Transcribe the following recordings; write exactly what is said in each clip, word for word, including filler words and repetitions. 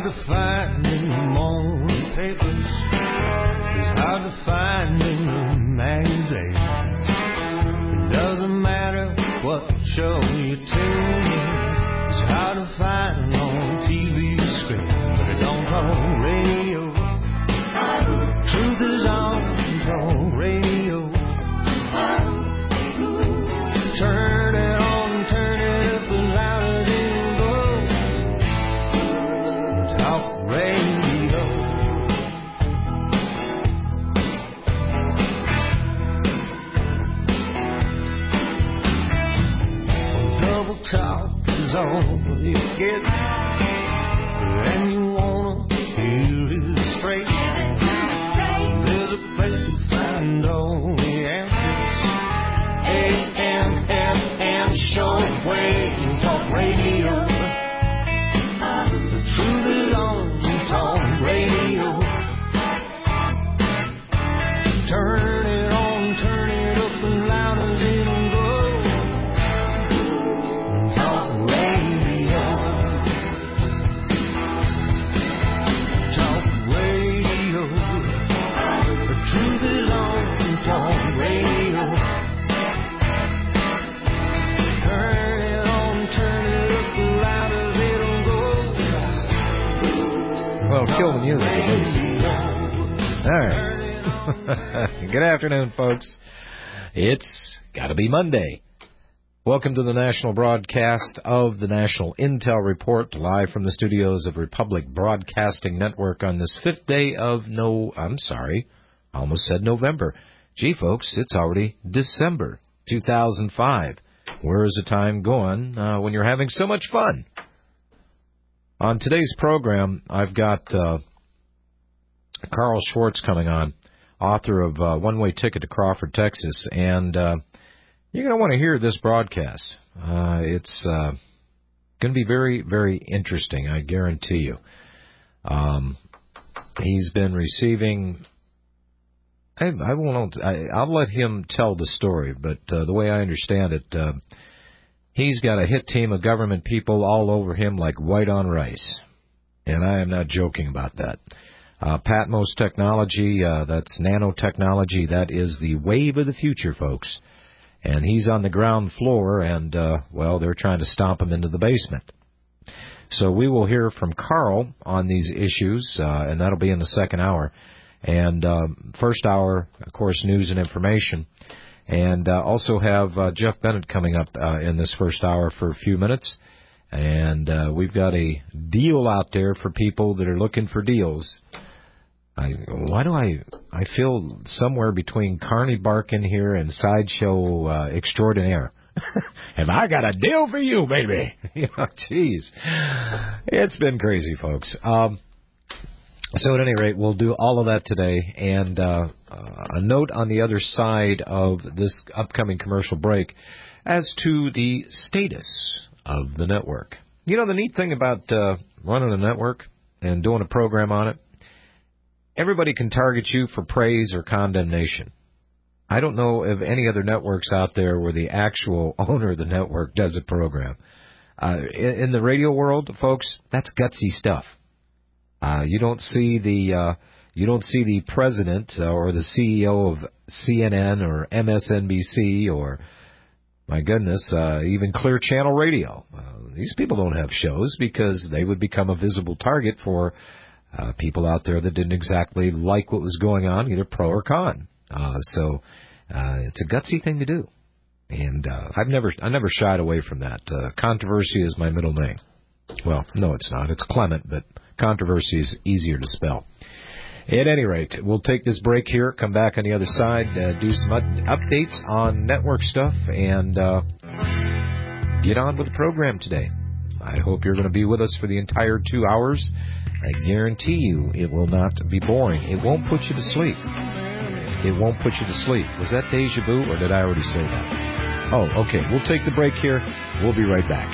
to find in the morning papers. It's hard to find in the magazines. It doesn't matter what show you tune in. It's hard to find on T V screen, but it's on talk radio. Truth is on talk radio. Turn it on, turn it up as loud as it'll go. Talk radio. When double talk is all you get, and you wanna hear it straight, there's a place to find all the answers. A M F M shortwave talk radio. The truth is on talk radio. Turn it on, turn it up as loud as it'll go. Talk radio. Talk radio. The truth is on talk radio. Turn it on, turn it up as loud as it'll go. Well, kill the music at least. All right. Good afternoon, folks. It's got to be Monday. Welcome to the national broadcast of the National Intel Report, live from the studios of Republic Broadcasting Network on this fifth day of no, I'm sorry, I almost said November. Gee, folks, it's already December two thousand five. Where is the time going uh, when you're having so much fun? On today's program, I've got uh, Carl Schwartz coming on, author of uh, One Way Ticket to Crawford, Texas, and uh, you're going to want to hear this broadcast. Uh, it's uh, going to be very, very interesting, I guarantee you. Um, he's been receiving... I, I won't. I, I'll let him tell the story, but uh, the way I understand it, uh, he's got a hit team of government people all over him like white on rice, and I am not joking about that. Uh, Patmos technology, uh, that's nanotechnology, that is the wave of the future, folks. And he's on the ground floor, and uh, well, they're trying to stomp him into the basement. So we will hear from Carl on these issues, uh, and that'll be in the second hour. And uh, first hour, of course, news and information. And uh, also have uh, Jeff Bennett coming up uh, in this first hour for a few minutes. And uh, we've got a deal out there for people that are looking for deals. I, why do I I feel somewhere between Carney Barkin here and Sideshow uh, Extraordinaire? Have I got a deal for you, baby? You know, geez. It's been crazy, folks. Um So at any rate, we'll do all of that today. And uh, a note on the other side of this upcoming commercial break as to the status of the network. You know, the neat thing about uh, running a network and doing a program on it, everybody can target you for praise or condemnation. I don't know of any other networks out there where the actual owner of the network does a program. Uh, in, in the radio world, folks, that's gutsy stuff. Uh, you don't see the uh, you don't see the president or the C E O of C N N or M S N B C or, my goodness, uh, even Clear Channel Radio. Uh, these people don't have shows because they would become a visible target for uh, people out there that didn't exactly like what was going on, either pro or con. Uh, so uh, it's a gutsy thing to do, and uh, I've never I never shied away from that. Uh, controversy is my middle name. Well, no, it's not. It's Clement, but controversy is easier to spell. At any rate, we'll take this break here, come back on the other side, uh, do some updates on network stuff, and uh, get on with the program today. I hope you're going to be with us for the entire two hours. I guarantee you it will not be boring. It won't put you to sleep. It won't put you to sleep. Was that deja vu, or did I already say that? Oh, okay. We'll take the break here. We'll be right back.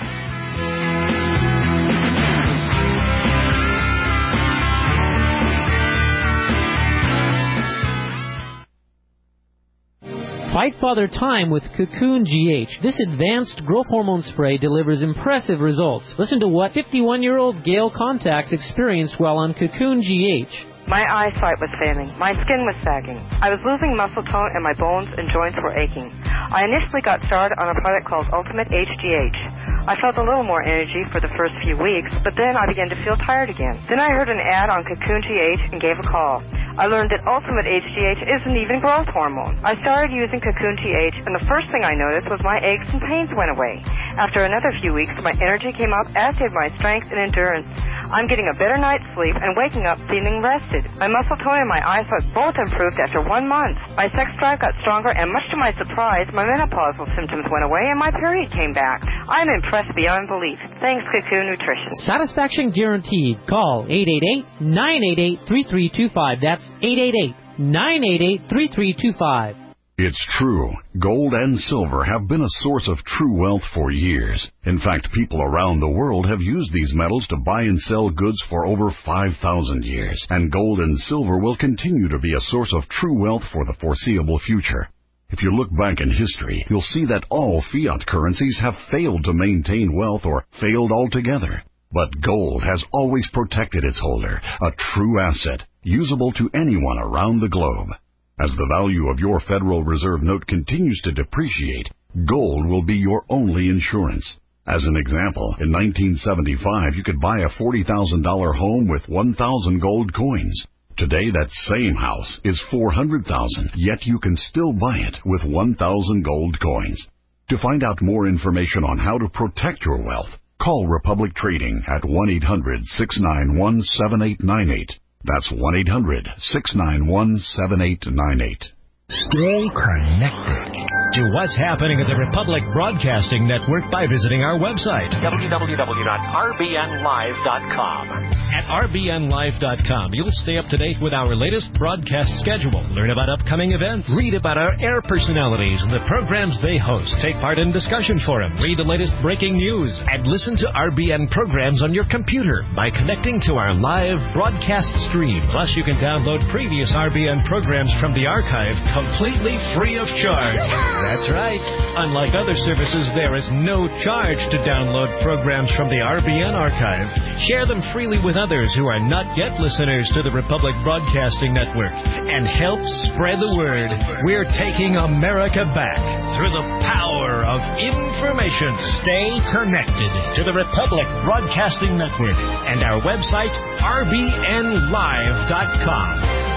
Fight Father Time with Cocoon G H. This advanced growth hormone spray delivers impressive results. Listen to what fifty-one-year-old Gail Contacts experienced while on Cocoon G H. My eyesight was failing. My skin was sagging. I was losing muscle tone and my bones and joints were aching. I initially got started on a product called Ultimate H G H. I felt a little more energy for the first few weeks, but then I began to feel tired again. Then I heard an ad on Cocoon G H and gave a call. I learned that Ultimate H G H isn't even growth hormone. I started using Cocoon G H, and the first thing I noticed was my aches and pains went away. After another few weeks, my energy came up, as did my strength and endurance. I'm getting a better night's sleep and waking up feeling rested. My muscle tone and my eyesight both improved after one month. My sex drive got stronger, and much to my surprise, my menopausal symptoms went away and my period came back. I'm impressed beyond belief. Thanks, Cocoon Nutrition. Satisfaction guaranteed. Call eight eight eight, nine eight eight, three three two five. That's eight eight eight, nine eight eight, three three two five. It's true. Gold and silver have been a source of true wealth for years. In fact, people around the world have used these metals to buy and sell goods for over five thousand years. And gold and silver will continue to be a source of true wealth for the foreseeable future. If you look back in history, you'll see that all fiat currencies have failed to maintain wealth or failed altogether. But gold has always protected its holder, a true asset, usable to anyone around the globe. As the value of your Federal Reserve note continues to depreciate, gold will be your only insurance. As an example, in nineteen seventy-five, you could buy a forty thousand dollars home with one thousand gold coins. Today, that same house is four hundred thousand dollars, yet you can still buy it with one thousand gold coins. To find out more information on how to protect your wealth, call Republic Trading at one eight hundred, six nine one, seven eight nine eight. That's one eight hundred, six nine one, seven eight nine eight. Stay connected to what's happening at the Republic Broadcasting Network by visiting our website, w w w dot r b n live dot com. At r b n live dot com, you'll stay up to date with our latest broadcast schedule, learn about upcoming events, read about our air personalities and the programs they host, take part in discussion forums, read the latest breaking news, and listen to R B N programs on your computer by connecting to our live broadcast stream. Plus, you can download previous R B N programs from the archive completely free of charge. That's right. Unlike other services, there is no charge to download programs from the R B N archive. Share them freely with others who are not yet listeners to the Republic Broadcasting Network and help spread the word. We're taking America back through the power of information. Stay connected to the Republic Broadcasting Network and our website, r b n live dot com.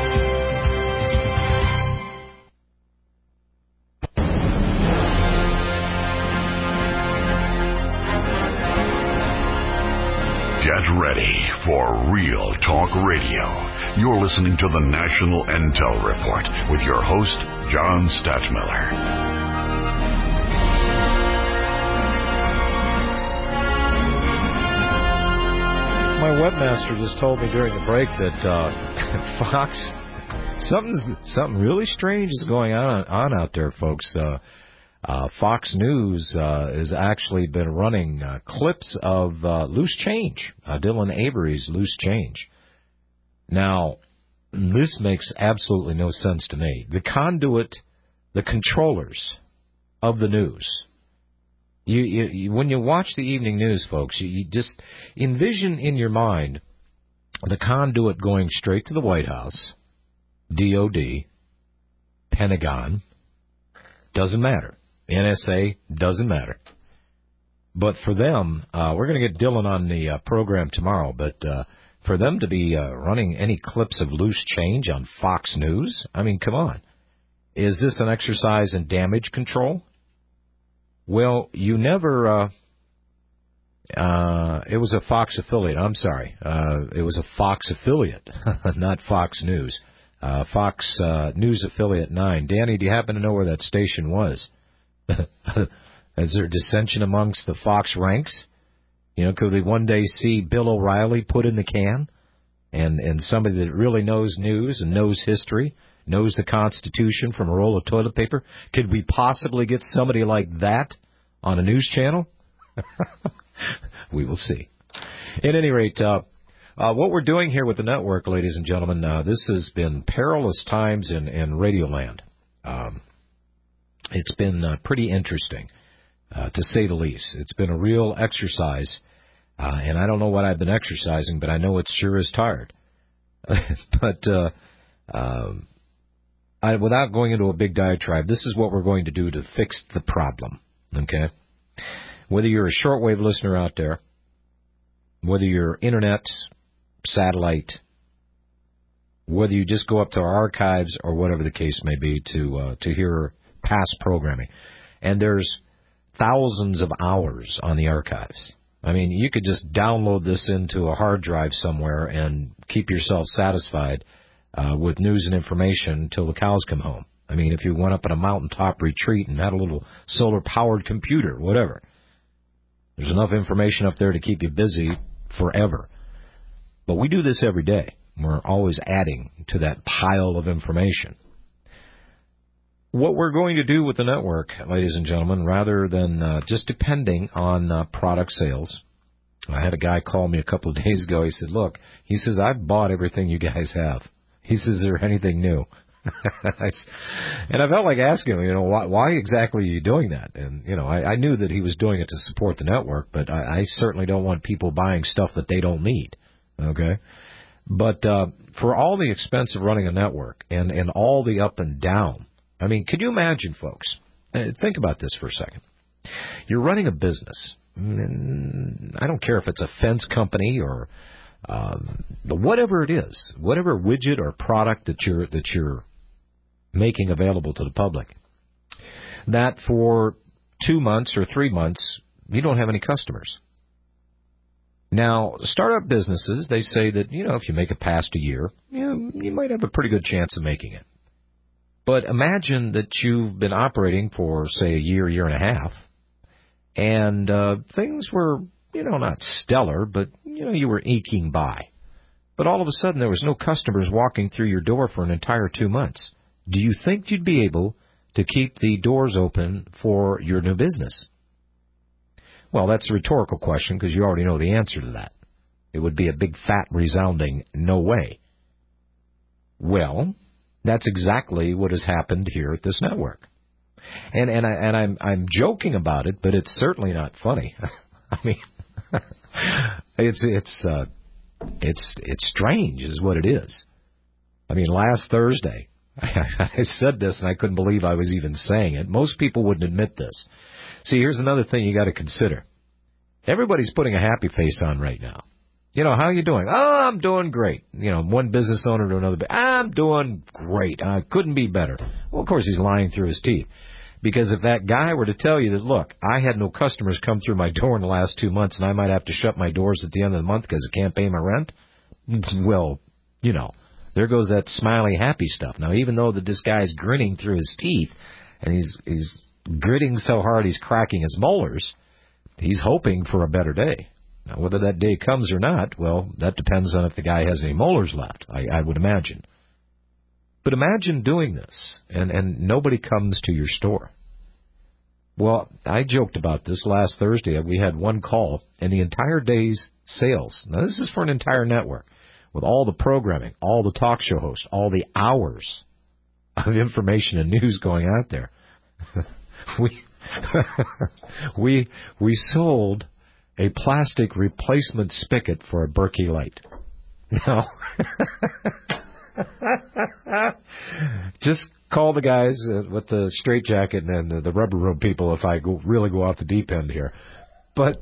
Get ready for Real Talk Radio. You're listening to the National Intel Report with your host, John Stadtmiller. My webmaster just told me during the break that uh, Fox, something's, something really strange is going on, on out there, folks. Uh, Uh, Fox News uh, has actually been running uh, clips of uh, Loose Change, uh, Dylan Avery's Loose Change. Now, this makes absolutely no sense to me. The conduit, the controllers of the news. You, you, you when you watch the evening news, folks, you, you just envision in your mind the conduit going straight to the White House, D O D, Pentagon, doesn't matter. N S A, doesn't matter. But for them, uh, we're going to get Dylan on the uh, program tomorrow, but uh, for them to be uh, running any clips of Loose Change on Fox News, I mean, come on. Is this an exercise in damage control? Well, you never, uh, uh, it was a Fox affiliate, I'm sorry. Uh, it was a Fox affiliate, not Fox News. Uh, Fox uh, News Affiliate nine. Danny, do you happen to know where that station was? Is there dissension amongst the Fox ranks? You know, could we one day see Bill O'Reilly put in the can? And and somebody that really knows news and knows history, knows the Constitution from a roll of toilet paper? Could we possibly get somebody like that on a news channel? We will see. At any rate, uh, uh, what we're doing here with the network, ladies and gentlemen, uh, this has been perilous times in, in Radioland. Um it's been uh, pretty interesting, uh, to say the least. It's been a real exercise, uh, and I don't know what I've been exercising, but I know it sure is tired. but uh, um, I, without going into a big diatribe, this is what we're going to do to fix the problem, okay? Whether you're a shortwave listener out there, whether you're internet, satellite, whether you just go up to our archives or whatever the case may be to uh, to hear past programming, and there's thousands of hours on the archives. I mean, you could just download this into a hard drive somewhere and keep yourself satisfied uh, with news and information until the cows come home. I mean, if you went up in a mountaintop retreat and had a little solar-powered computer, whatever, there's enough information up there to keep you busy forever. But we do this every day. We're always adding to that pile of information. What we're going to do with the network, ladies and gentlemen, rather than uh, just depending on uh, product sales, I had a guy call me a couple of days ago. He said, look, he says, I've bought everything you guys have. He says, is there anything new? And I felt like asking him, you know, why, why exactly are you doing that? And, you know, I, I knew that he was doing it to support the network, but I, I certainly don't want people buying stuff that they don't need, okay? But uh, for all the expense of running a network and, and all the up and down, I mean, could you imagine, folks? Uh, think about this for a second. You're running a business. And I don't care if it's a fence company or um, whatever it is, whatever widget or product that you're that you're making available to the public, that for two months or three months, you don't have any customers. Now, startup businesses, they say that, you know, if you make it past a year, you know, you might have a pretty good chance of making it. But imagine that you've been operating for, say, a year, year and a half, and uh, things were, you know, not stellar, but, you know, you were eking by. But all of a sudden there was no customers walking through your door for an entire two months. Do you think you'd be able to keep the doors open for your new business? Well, that's a rhetorical question because you already know the answer to that. It would be a big, fat, resounding no way. Well, that's exactly what has happened here at this network. And and I and I'm I'm joking about it, but it's certainly not funny. I mean, it's it's uh, it's it's strange, is what it is. I mean, last Thursday, I said this and I couldn't believe I was even saying it. Most people wouldn't admit this. See, here's another thing you got to consider. Everybody's putting a happy face on right now. You know, how are you doing? Oh, I'm doing great. You know, one business owner to another. I'm doing great. I couldn't be better. Well, of course, he's lying through his teeth. Because if that guy were to tell you that, look, I had no customers come through my door in the last two months and I might have to shut my doors at the end of the month because I can't pay my rent, well, you know, there goes that smiley, happy stuff. Now, even though that this guy's grinning through his teeth and he's he's gritting so hard he's cracking his molars, he's hoping for a better day. Now, whether that day comes or not, well, that depends on if the guy has any molars left, I, I would imagine. But imagine doing this, and, and nobody comes to your store. Well, I joked about this last Thursday. We had one call, and the entire day's sales. Now, this is for an entire network, with all the programming, all the talk show hosts, all the hours of information and news going out there. we we we sold a plastic replacement spigot for a Berkey light. Now, just call the guys uh, with the straitjacket and the, the rubber room people if I go, really go off the deep end here. But,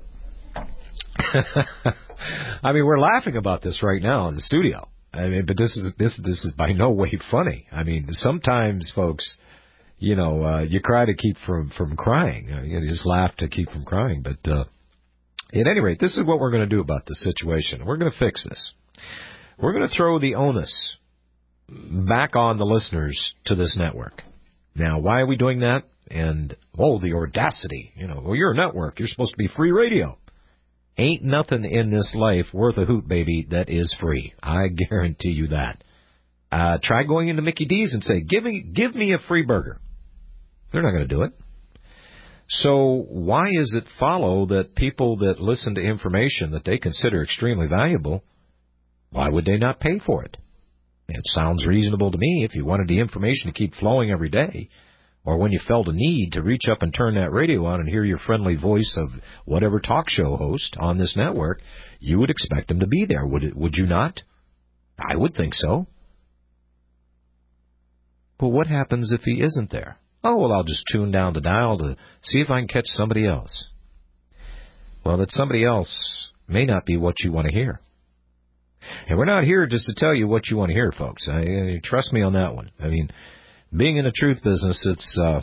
I mean, we're laughing about this right now in the studio. I mean, but this is this this is by no way funny. I mean, sometimes, folks, you know, uh, you cry to keep from from crying. Uh, you just laugh to keep from crying. But uh, at any rate, this is what we're going to do about this situation. We're going to fix this. We're going to throw the onus back on the listeners to this network. Now, why are we doing that? And, oh, the audacity. You know, well, you're a network. You're supposed to be free radio. Ain't nothing in this life worth a hoot, baby, that is free. I guarantee you that. Uh, try going into Mickey D's and say, give me, give me a free burger. They're not going to do it. So why is it follow that people that listen to information that they consider extremely valuable, why would they not pay for it? It sounds reasonable to me. If you wanted the information to keep flowing every day, or when you felt a need to reach up and turn that radio on and hear your friendly voice of whatever talk show host on this network, you would expect him to be there, would it, would you not? I would think so. But what happens if he isn't there? Oh, well, I'll just tune down the dial to see if I can catch somebody else. Well, that somebody else may not be what you want to hear. And we're not here just to tell you what you want to hear, folks. I, I, trust me on that one. I mean, being in the truth business, it's uh,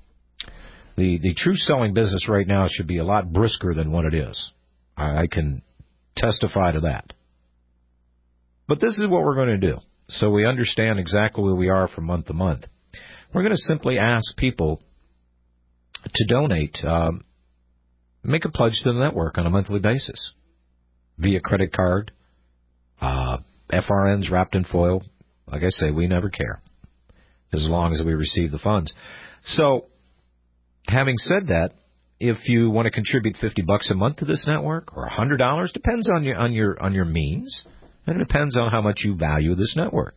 the the truth selling business right now should be a lot brisker than what it is. I, I can testify to that. But this is what we're going to do, so we understand exactly where we are from month to month. We're going to simply ask people to donate, um, make a pledge to the network on a monthly basis via credit card, uh, F R Ns wrapped in foil. Like I say, we never care as long as we receive the funds. So, having said that, if you want to contribute fifty bucks a month to this network or one hundred dollars, depends on your on your on your means, and it depends on how much you value this network.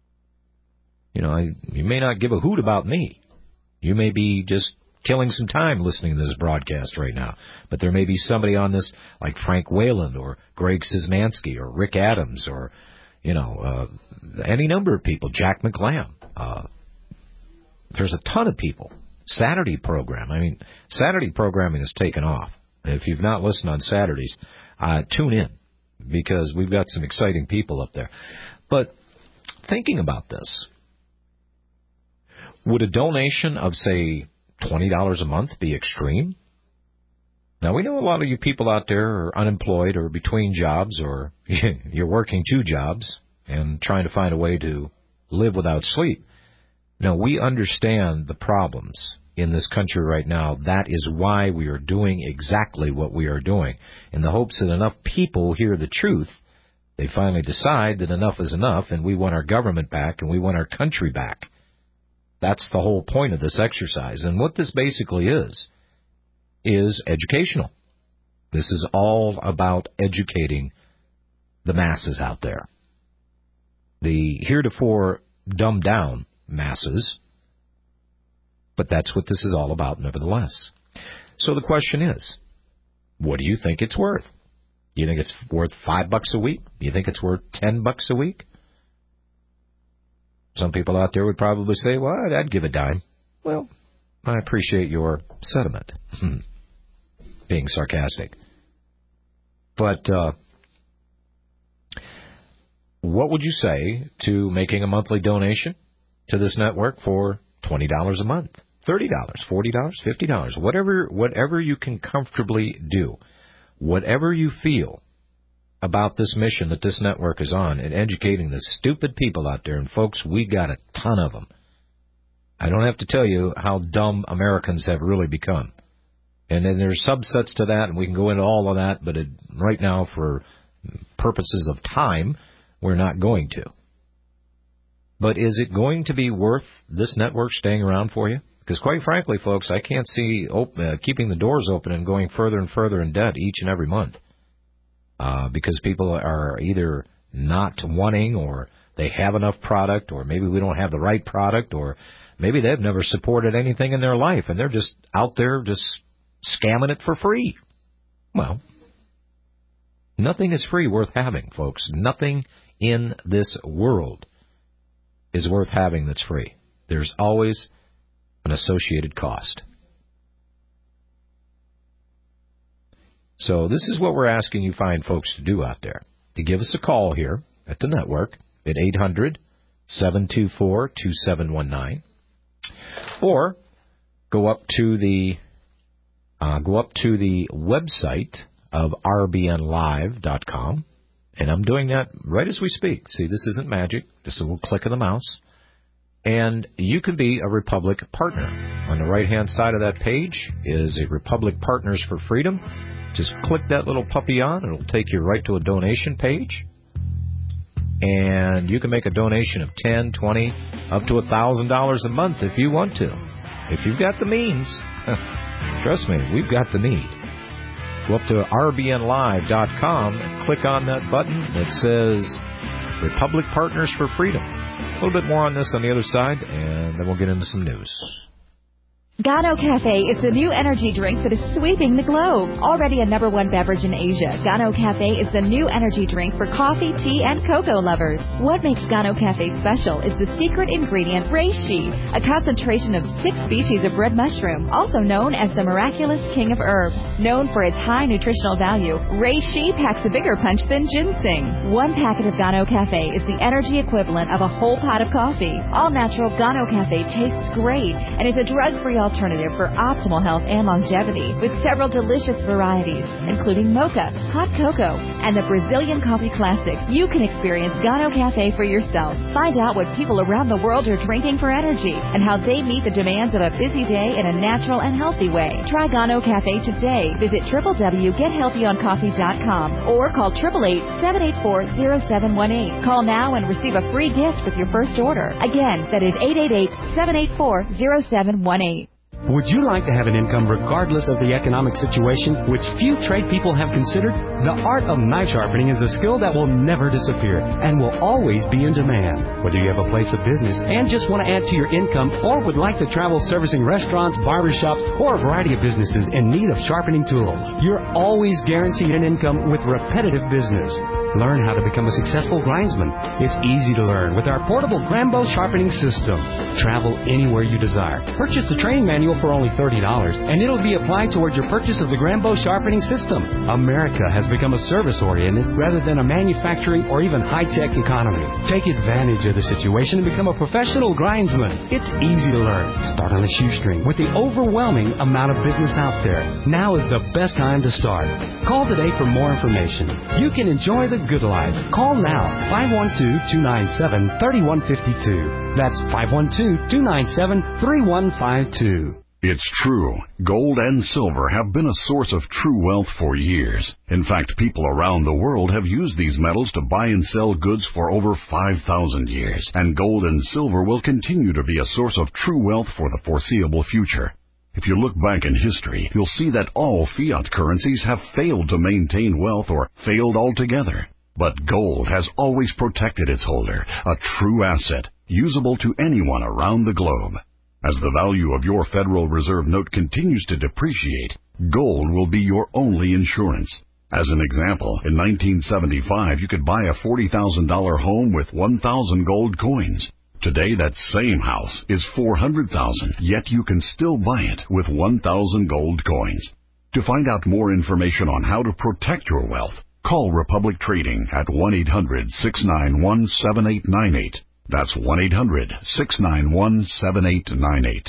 You know, I, you may not give a hoot about me. You may be just killing some time listening to this broadcast right now. But there may be somebody on this like Frank Whalen or Greg Szymanski or Rick Adams or, you know, uh, any number of people, Jack McLam. Uh, there's a ton of people. Saturday program. I mean, Saturday programming has taken off. If you've not listened on Saturdays, uh, tune in because we've got some exciting people up there. But thinking about this, would a donation of, say, twenty dollars a month be extreme? Now, we know a lot of you people out there are unemployed or between jobs or you're working two jobs and trying to find a way to live without sleep. Now, we understand the problems in this country right now. That is why we are doing exactly what we are doing, in the hopes that enough people hear the truth. They finally decide that enough is enough and we want our government back and we want our country back. That's the whole point of this exercise. And what this basically is, is educational. This is all about educating the masses out there. The heretofore dumbed down masses. But that's what this is all about, nevertheless. So the question is, what do you think it's worth? You think it's worth five bucks a week? You think it's worth ten bucks a week? Some people out there would probably say, well, I'd give a dime. Well, I appreciate your sentiment. Being sarcastic. But uh, what would you say to making a monthly donation to this network for twenty dollars a month, thirty dollars, forty dollars, fifty dollars, whatever, whatever you can comfortably do, whatever you feel about this mission that this network is on and educating the stupid people out there. And, folks, we got a ton of them. I don't have to tell you how dumb Americans have really become. And then there's subsets to that, and we can go into all of that, but it, right now, for purposes of time, we're not going to. But is it going to be worth this network staying around for you? Because, quite frankly, folks, I can't see open, uh, keeping the doors open and going further and further in debt each and every month. Uh, because people are either not wanting or they have enough product or maybe we don't have the right product or maybe they've never supported anything in their life and they're just out there just scamming it for free. Well, nothing is free worth having, folks. Nothing in this world is worth having that's free. There's always an associated cost. So this is what we're asking you fine folks to do out there. To give us a call here at the network at eight hundred, seven two four, two seven one nine. Or go up to the uh, go up to the website of R B N live dot com. And I'm doing that right as we speak. See, this isn't magic. Just a little click of the mouse. And you can be a Republic partner. On the right-hand side of that page is a Republic Partners for Freedom. Just click that little puppy on. It'll take you right to a donation page. And you can make a donation of ten, twenty, up to one thousand dollars a month if you want to. If you've got the means. Trust me, we've got the need. Go up to R B N live dot com and click on that button that says Republic Partners for Freedom. A little bit more on this on the other side, and then we'll get into some news. Gano Cafe is the new energy drink that is sweeping the globe. Already a number one beverage in Asia, Gano Cafe is the new energy drink for coffee, tea, and cocoa lovers. What makes Gano Cafe special is the secret ingredient reishi, a concentration of six species of red mushroom, also known as the miraculous king of herbs. Known for its high nutritional value, reishi packs a bigger punch than ginseng. One packet of Gano Cafe is the energy equivalent of a whole pot of coffee. All natural Gano Cafe tastes great and is a drug-free alternative for optimal health and longevity, with several delicious varieties, including mocha, hot cocoa, and the Brazilian coffee classic. You can experience Gano Cafe for yourself. Find out what people around the world are drinking for energy and how they meet the demands of a busy day in a natural and healthy way. Try Gano Cafe today. Visit w w w dot get healthy on coffee dot com or call eight eight eight, seven eight four, zero seven one eight. Call now and receive a free gift with your first order. Again, that is eight eight eight, seven eight four, zero seven one eight. Would you like to have an income regardless of the economic situation, which few trade people have considered? The art of knife sharpening is a skill that will never disappear and will always be in demand. Whether you have a place of business and just want to add to your income, or would like to travel servicing restaurants, barbershops, or a variety of businesses in need of sharpening tools, you're always guaranteed an income with repetitive business. Learn how to become a successful grindsman. It's easy to learn with our portable Grambo sharpening system. Travel anywhere you desire. Purchase the training manual for only thirty dollars, and it'll be applied toward your purchase of the Grambo sharpening system. America has become a service-oriented rather than a manufacturing or even high-tech economy. Take advantage of the situation and become a professional grindsman. It's easy to learn. Start on a shoestring with the overwhelming amount of business out there. Now is the best time to start. Call today for more information. You can enjoy the good life. Call now, five one two, two nine seven, three one five two. That's five one two, two nine seven, three one five two. It's true. Gold and silver have been a source of true wealth for years. In fact, people around the world have used these metals to buy and sell goods for over five thousand years. And gold and silver will continue to be a source of true wealth for the foreseeable future. If you look back in history, you'll see that all fiat currencies have failed to maintain wealth or failed altogether. But gold has always protected its holder, a true asset, usable to anyone around the globe. As the value of your Federal Reserve note continues to depreciate, gold will be your only insurance. As an example, in nineteen seventy-five, you could buy a forty thousand dollars home with one thousand gold coins. Today, that same house is four hundred thousand dollars, yet you can still buy it with one thousand gold coins. To find out more information on how to protect your wealth, call Republic Trading at one eight hundred, six nine one, seven eight nine eight. That's one eight hundred, six nine one, seven eight nine eight.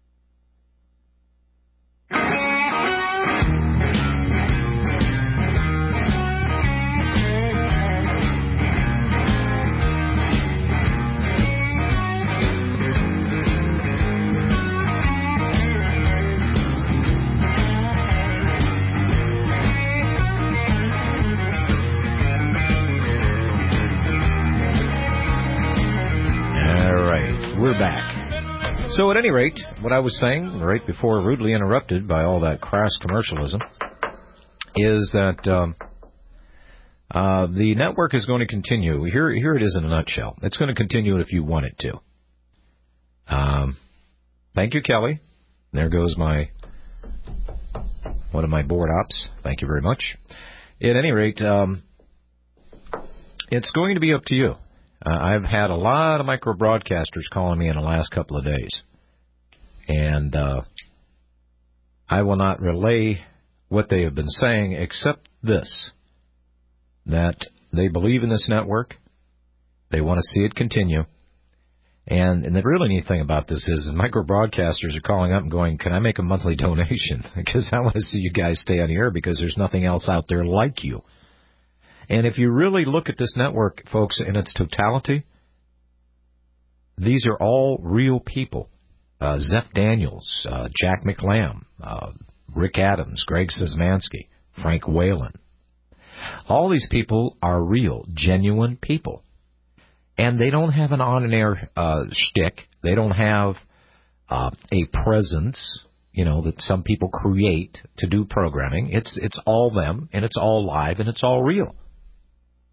We're back. So at any rate, what I was saying right before rudely interrupted by all that crass commercialism is that um, uh, the network is going to continue. Here, here it is in a nutshell. It's going to continue if you want it to. Um, thank you, Kelly. There goes my one of my board ops. Thank you very much. At any rate, um, it's going to be up to you. Uh, I've had a lot of micro broadcasters calling me in the last couple of days, and uh, I will not relay what they have been saying except this, that they believe in this network, they want to see it continue, and, and the really neat thing about this is micro broadcasters are calling up and going, can I make a monthly donation? Because I want to see you guys stay on the air because there's nothing else out there like you. And if you really look at this network, folks, in its totality, these are all real people. Uh, Zeph Daniels, uh, Jack McLam, uh, Rick Adams, Greg Szymanski, Frank Whalen. All these people are real, genuine people. And they don't have an on-air uh, shtick. They don't have uh, a presence, you know, that some people create to do programming. It's it's all them, and it's all live, and it's all real.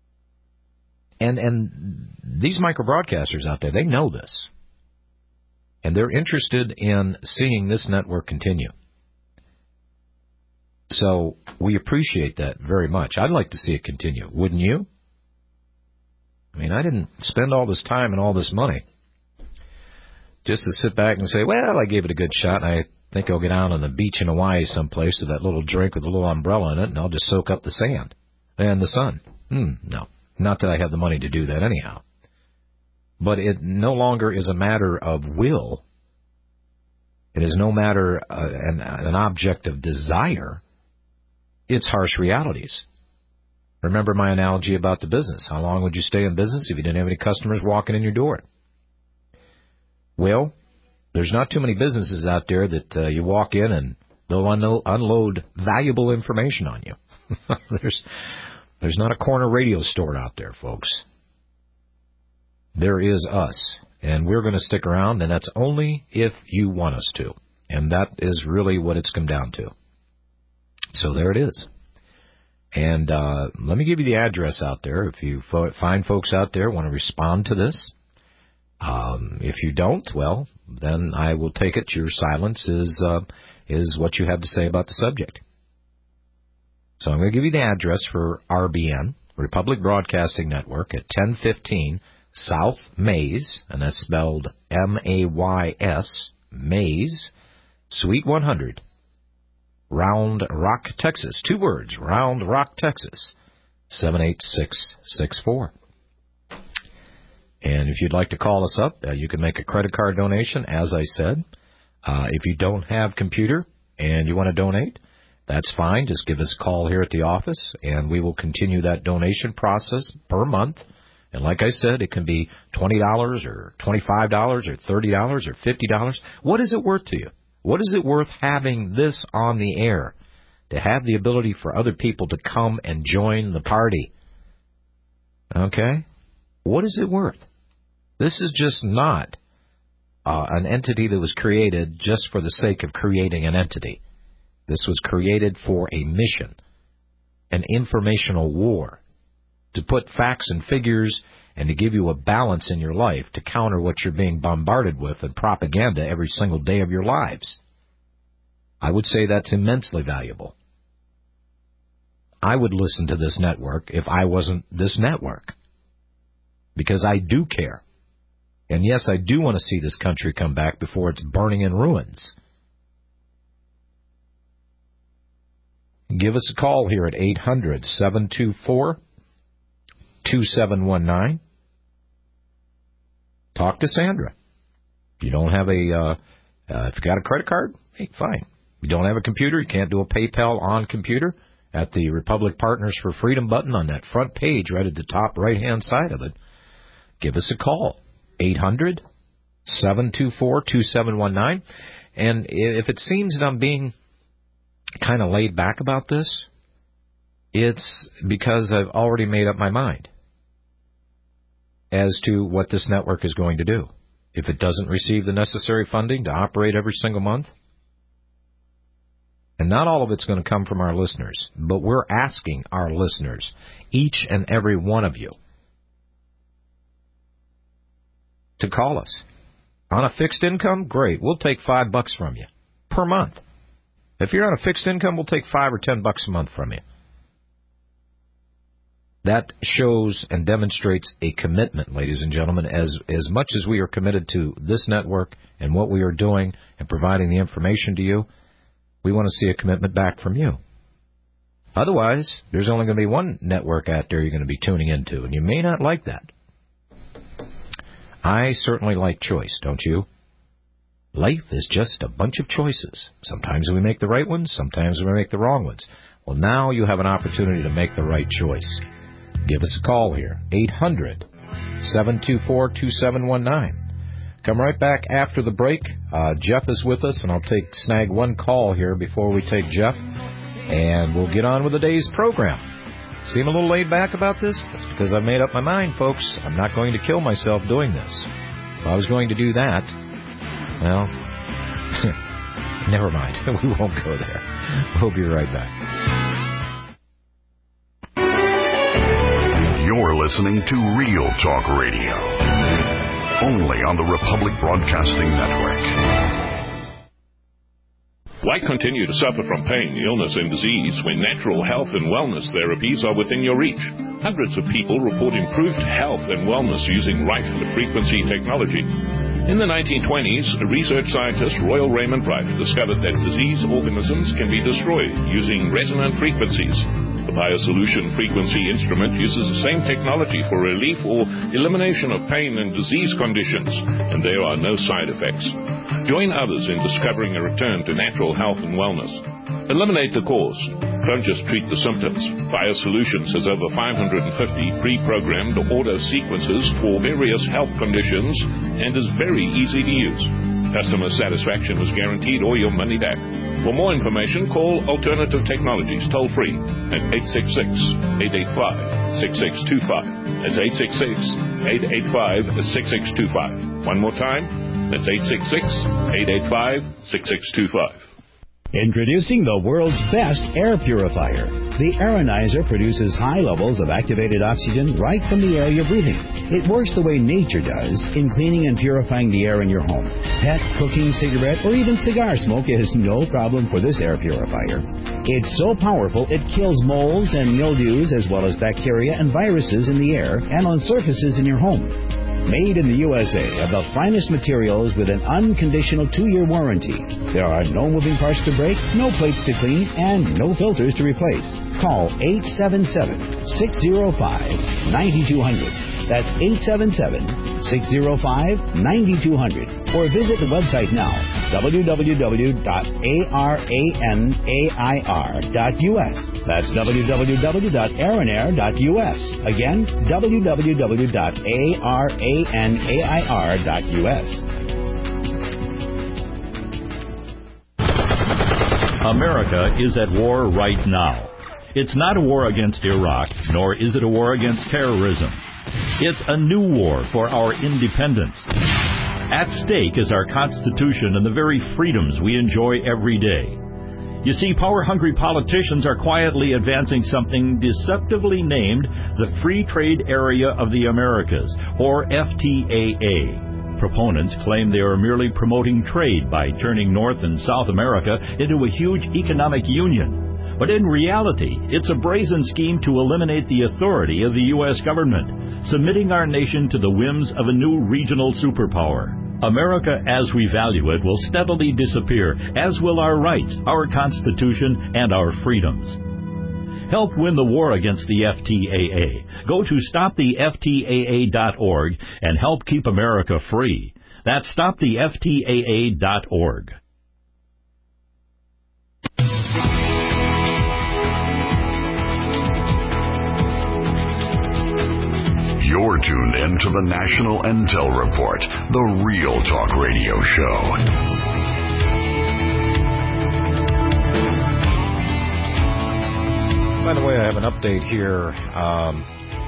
And and these micro broadcasters out there, they know this. And they're interested in seeing this network continue. So we appreciate that very much. I'd like to see it continue. Wouldn't you? I mean, I didn't spend all this time and all this money just to sit back and say, well, I gave it a good shot, and I think I'll get out on the beach in Hawaii someplace with that little drink with a little umbrella in it, and I'll just soak up the sand and the sun. Hmm, no. Not that I have the money to do that anyhow. But it no longer is a matter of will. It is no matter uh, an, an object of desire. It's harsh realities. Remember my analogy about the business. How long would you stay in business if you didn't have any customers walking in your door? Well, there's not too many businesses out there that uh, you walk in and they'll unlo- unload valuable information on you. there's, there's not a corner radio store out there, folks. There is us, and we're going to stick around, and that's only if you want us to. And that is really what it's come down to. So there it is. And uh, let me give you the address out there. If you fo- find folks out there want to respond to this, um, if you don't, well, then I will take it your silence is uh, is what you have to say about the subject. So I'm going to give you the address for R B N, Republic Broadcasting Network, at ten fifteen South Mays, and that's spelled M A Y S, Mays, Suite one hundred, Round Rock, Texas. Two words, Round Rock, Texas, seven eight six six four. And if you'd like to call us up, uh, you can make a credit card donation, as I said. Uh, if you don't have computer and you want to donate, that's fine. Just give us a call here at the office, and we will continue that donation process per month. And like I said, it can be twenty dollars or twenty-five dollars or thirty dollars or fifty dollars. What is it worth to you? What is it worth having this on the air, to have the ability for other people to come and join the party? Okay? What is it worth? This is just not uh, an entity that was created just for the sake of creating an entity. This was created for a mission, an informational war, to put facts and figures and to give you a balance in your life to counter what you're being bombarded with and propaganda every single day of your lives. I would say that's immensely valuable. I would listen to this network if I wasn't this network, because I do care. And yes, I do want to see this country come back before it's burning in ruins. Give us a call here at eight hundred, seven two four, two seven one nine. Talk to Sandra. If you don't have a, uh, uh, if you got a credit card, hey, fine. If you don't have a computer, you can't do a PayPal on computer. At the Republic Partners for Freedom button on that front page right at the top right-hand side of it, give us a call. eight hundred, seven two four, two seven one nine. And if it seems that I'm being kind of laid back about this, it's because I've already made up my mind as to what this network is going to do. If it doesn't receive the necessary funding to operate every single month, and not all of it's going to come from our listeners, but we're asking our listeners, each and every one of you, to call us. On a fixed income, great. We'll take five bucks from you per month. If you're on a fixed income, we'll take five or ten bucks a month from you. That shows and demonstrates a commitment, ladies and gentlemen. As, as much as we are committed to this network and what we are doing and providing the information to you, we want to see a commitment back from you. Otherwise, there's only going to be one network out there you're going to be tuning into, and you may not like that. I certainly like choice, don't you? Life is just a bunch of choices. Sometimes we make the right ones, sometimes we make the wrong ones. Well, now you have an opportunity to make the right choice. Give us a call here, eight hundred, seven two four, two seven one nine. Come right back after the break. Uh, Jeff is with us, and I'll take snag one call here before we take Jeff, and we'll get on with the day's program. Seem a little laid back about this? That's because I've made up my mind, folks. I'm not going to kill myself doing this. If I was going to do that, well, never mind. We won't go there. We'll be right back. You're listening to Real Talk Radio. only on the Republic Broadcasting Network. Why continue to suffer from pain, illness, and disease when natural health and wellness therapies are within your reach? Hundreds of people report improved health and wellness using Rife frequency technology. In the nineteen twenties, research scientist Royal Raymond Rife discovered that disease organisms can be destroyed using resonant frequencies. The BioSolution frequency instrument uses the same technology for relief or elimination of pain and disease conditions, and there are no side effects. Join others in discovering a return to natural health and wellness. Eliminate the cause. Don't just treat the symptoms. BioSolutions has over five hundred fifty pre-programmed auto sequences for various health conditions and is very easy to use. Customer satisfaction is guaranteed or your money back. For more information, call Alternative Technologies toll-free at eight six six, eight eight five, six six two five. That's eight six six, eight eight five, six six two five. One more time, that's eight six six, eight eight five, six six two five. Introducing the world's best air purifier. The Aeronizer produces high levels of activated oxygen right from the air you're breathing. It works the way nature does in cleaning and purifying the air in your home. Pet, cooking, cigarette, or even cigar smoke is no problem for this air purifier. It's so powerful it kills molds and mildews as well as bacteria and viruses in the air and on surfaces in your home. Made in the U S A of the finest materials with an unconditional two-year warranty. There are no moving parts to break, no plates to clean, and no filters to replace. Call eight seven seven, six zero five, nine two zero zero. That's eight seven seven, six zero five, nine two zero zero. Or visit the website now, w w w dot aranair dot u s. That's w w w dot aranair dot u s. Again, w w w dot aranair dot u s. America is at war right now. It's not a war against Iraq, nor is it a war against terrorism. It's a new war for our independence. At stake is our Constitution and the very freedoms we enjoy every day. You see, power-hungry politicians are quietly advancing something deceptively named the Free Trade Area of the Americas, or F T A A. Proponents claim they are merely promoting trade by turning North and South America into a huge economic union. But in reality, it's a brazen scheme to eliminate the authority of the U S government, submitting our nation to the whims of a new regional superpower. America as we value it will steadily disappear, as will our rights, our Constitution, and our freedoms. Help win the war against the F T A A. Go to stop the F T A A dot org and help keep America free. That's stop the F T A A dot org. You're tuned in to the National Intel Report, the Real Talk Radio Show. By the way, I have an update here. Um,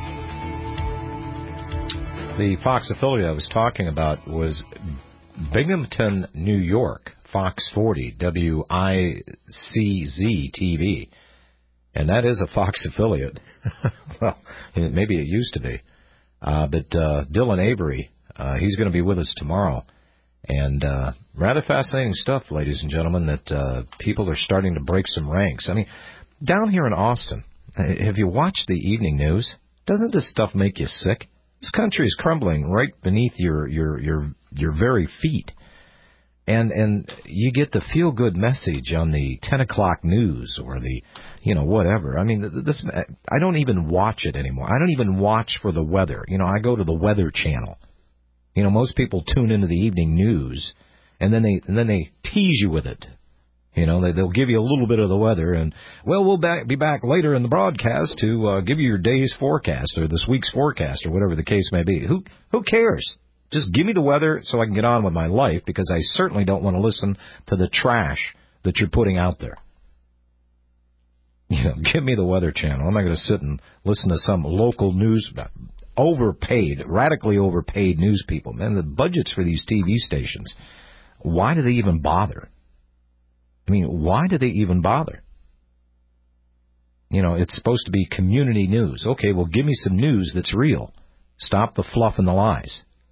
the Fox affiliate I was talking about was Binghamton, New York, Fox forty, W I C Z T V. And that is a Fox affiliate. Well, maybe it used to be. Uh, but uh, Dylan Avery, uh, he's going to be with us tomorrow. And uh, rather fascinating stuff, ladies and gentlemen, that uh, people are starting to break some ranks. I mean, down here in Austin, have you watched the evening news? Doesn't this stuff make you sick? This country is crumbling right beneath your your your, your very feet. And and you get the feel-good message on the ten o'clock news or the, you know, whatever. I mean, this I don't even watch it anymore. I don't even watch for the weather. You know, I go to the Weather Channel. You know, most people tune into the evening news, and then they and then they tease you with it. You know, they, they'll give you a little bit of the weather, and, well, we'll back, be back later in the broadcast to uh, give you your day's forecast or this week's forecast or whatever the case may be. Who who cares? Just give me the weather so I can get on with my life, because I certainly don't want to listen to the trash that you're putting out there. You know, give me the Weather Channel. I'm not going to sit and listen to some local news, overpaid, radically overpaid news people. Man, the budgets for these T V stations, why do they even bother? I mean, why do they even bother? You know, it's supposed to be community news. Okay, well, give me some news that's real. Stop the fluff and the lies.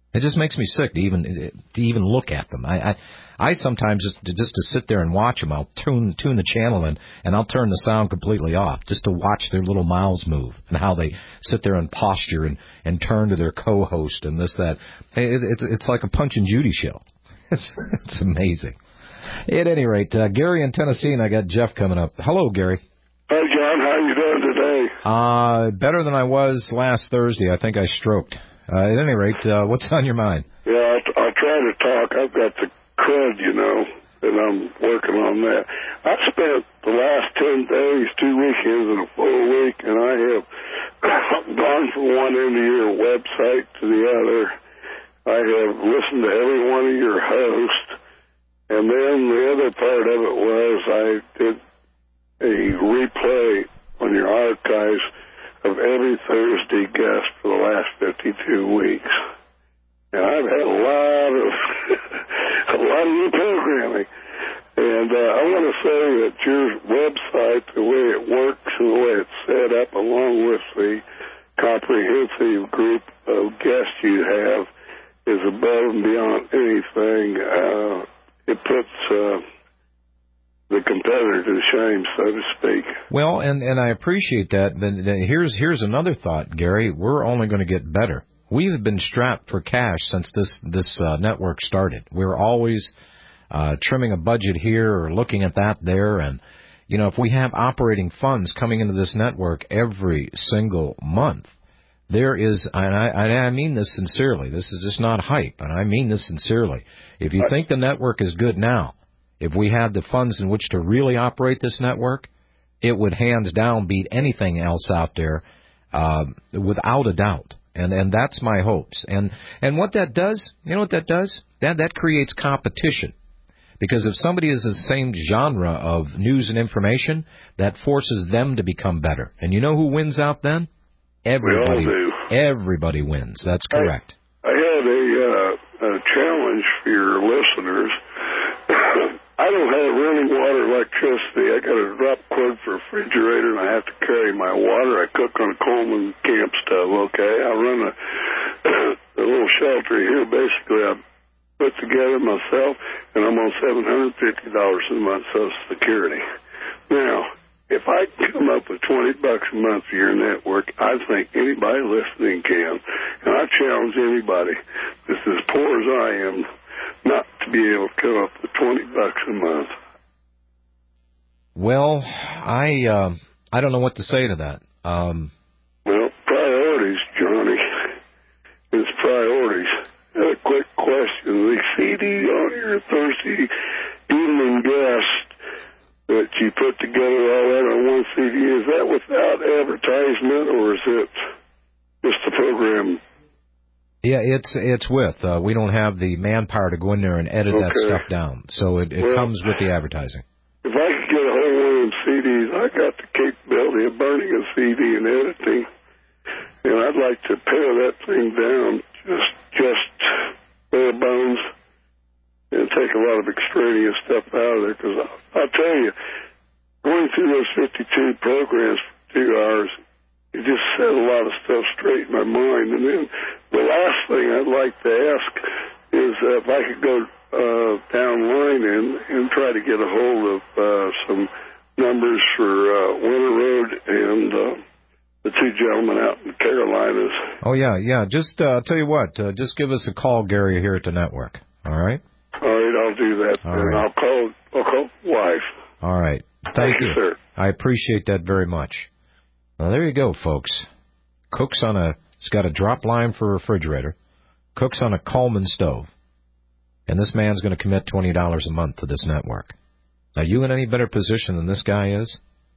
It just makes me sick to even to even look at them. I I, I sometimes just to, just to sit there and watch them. I'll tune tune the channel in, and I'll turn the sound completely off just to watch their little mouths move and how they sit there and posture and, and turn to their co-host and this that. It, it's it's like a Punch and Judy show. It's it's amazing. At any rate, uh, Gary in Tennessee, and I got Jeff coming up. Hello, Gary. Hey, John. How you doing today? Uh, better than I was last Thursday. I think I stroked. Uh, at any rate, uh, what's on your mind? Yeah, I'll, I'll try to talk. I've got the crud, you know, and I'm working on that. I spent the last ten days, two weekends, and a full week, and I have gone from one end of your website to the other. I have listened to every one of your hosts, and then the other part of it was I did a replay on your archives of every Thursday guest for the last fifty-two weeks. And I've had a lot of a lot of new programming. And uh, I want to say that your website, the way it works and the way it's set up, along with the comprehensive group of guests you have, is above and beyond anything. Uh, it puts uh, the competitor to shame, so to speak. Well, and, and I appreciate that. But here's here's another thought, Gary. We're only going to get better. We've been strapped for cash since this this uh, network started. We're always uh, trimming a budget here or looking at that there, and you know, if we have operating funds coming into this network every single month, there is, and I, and I mean this sincerely. This is just not hype, and I mean this sincerely. If you think the network is good now, if we had the funds in which to really operate this network, it would hands down beat anything else out there, uh, without a doubt. And and that's my hopes. And and what that does, you know what that does? That that creates competition. Because if somebody is the same genre of news and information, that forces them to become better. And you know who wins out then? Everybody. We all do. Everybody wins. That's correct. I, I had a, uh, a challenge for your listeners. I don't have running water, electricity. I got a drop cord for a refrigerator, and I have to carry my water. I cook on a Coleman camp stove, okay? I run a, a little shelter here. Basically, I put together myself, and I'm on seven hundred fifty dollars a month Social Security. Now, if I come up with twenty bucks a month for your network, I think anybody listening can. And I challenge anybody that's as poor as I am not to be able to come up with twenty bucks a month. Well, I uh, I don't know what to say to that. Um, well, priorities, Johnny. It's priorities. A quick question. The C D on your Thursday evening guest that you put together all that on one C D, is that without advertisement, or is it just a program? Yeah, it's it's with. Uh, we don't have the manpower to go in there and edit okay. that stuff down, so it, it well, comes with the advertising. If I could get a hold of one of them C Ds, I got the capability of burning a C D and editing, and I'd like to pare that thing down just just bare bones and take a lot of extraneous stuff out of there. Because I'll, I'll tell you, going through those fifty-two programs for two hours, it just set a lot of stuff straight in my mind. And then the last thing I'd like to ask is uh, if I could go uh, down line and, and try to get a hold of uh, some numbers for uh, Winter Road and uh, the two gentlemen out in the Carolinas. Oh, yeah, yeah. Just, uh, I'll tell you what, uh, just give us a call, Gary, here at the network. All right? All right, I'll do that. All and right. I'll call, I'll call wife. All right. Thank, Thank you, you, sir. I appreciate that very much. Well, there you go, folks. Cooks on a, it's got a drop line for a refrigerator. Cooks on a Coleman stove. And this man's going to commit twenty dollars a month to this network. Are you in any better position than this guy is?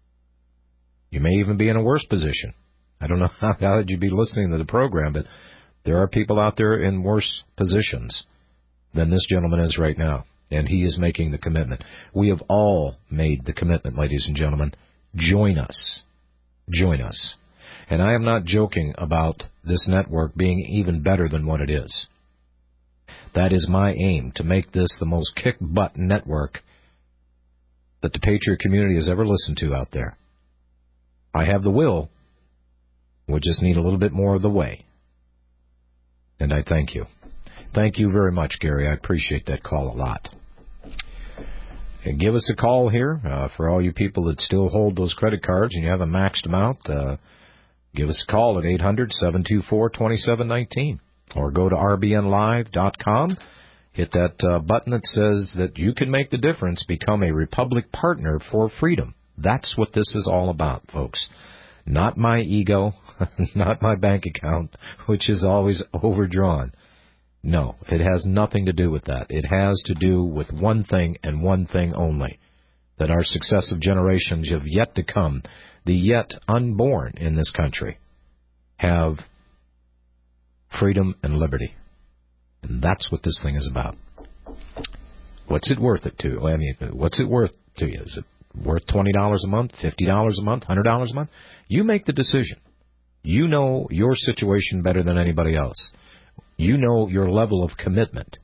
You may even be in a worse position. I don't know how, how you'd be listening to the program, but there are people out there in worse positions than this gentleman is right now. And he is making the commitment. We have all made the commitment, ladies and gentlemen. Join us. Join us. And I am not joking about this network being even better than what it is. That is my aim, to make this the most kick-butt network that the Patriot community has ever listened to out there. I have the will. We just need a little bit more of the way. And I thank you. Thank you very much, Gary. I appreciate that call a lot. And give us a call here uh, for all you people that still hold those credit cards and you haven't maxed them out. Uh, give us a call at eight hundred, seven two four, two seven one nine or go to r b n live dot com. Hit that uh, button that says that you can make the difference. Become a Republic partner for freedom. That's what this is all about, folks. Not my ego, not my bank account, which is always overdrawn. No, it has nothing to do with that. It has to do with one thing and one thing only, that our successive generations have yet to come, the yet unborn in this country, have freedom and liberty. And that's what this thing is about. What's it worth it to? I mean, what's it worth to you? Is it worth twenty dollars a month, fifty dollars a month, one hundred dollars a month? You make the decision. You know your situation better than anybody else. You know your level of commitment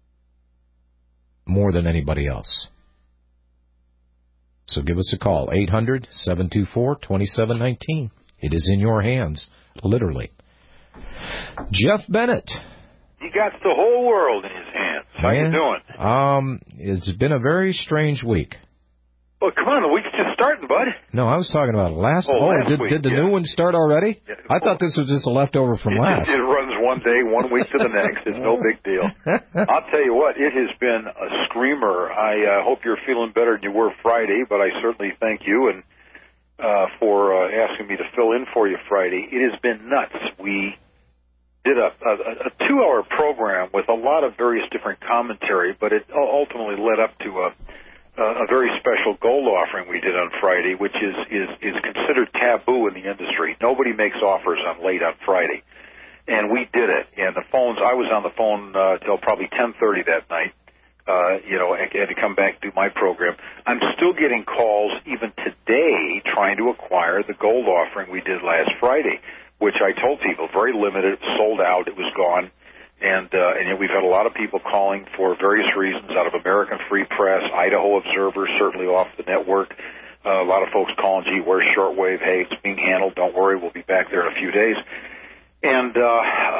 more than anybody else. So give us a call, eight hundred, seven two four, two seven one nine. It is in your hands, literally. Jeff Bennett. He got the whole world in his hands. How Man, you doing? Um, it's been a very strange week. Well, come on, the week's just starting, bud. No, I was talking about last. Oh, oh last did, week, did the yeah. new one start already? Yeah. I thought this was just a leftover from it, last. It runs one day, one week to the next. It's no big deal. I'll tell you what, it has been a screamer. I uh, hope you're feeling better than you were Friday, but I certainly thank you and uh, for uh, asking me to fill in for you Friday. It has been nuts. We did a, a, a two-hour program with a lot of various different commentary, but it ultimately led up to a, a very special gold offering we did on Friday, which is, is, is considered taboo in the industry. Nobody makes offers on late on Friday. And we did it. And the phones, I was on the phone uh, till probably ten thirty that night, uh, you know, and had to come back and do my program. I'm still getting calls even today trying to acquire the gold offering we did last Friday, which I told people, very limited, sold out, it was gone. And, uh, and we've had a lot of people calling for various reasons out of American Free Press, Idaho Observer, certainly off the network. Uh, a lot of folks calling, gee, where's shortwave? Hey, it's being handled. Don't worry, we'll be back there in a few days. And uh,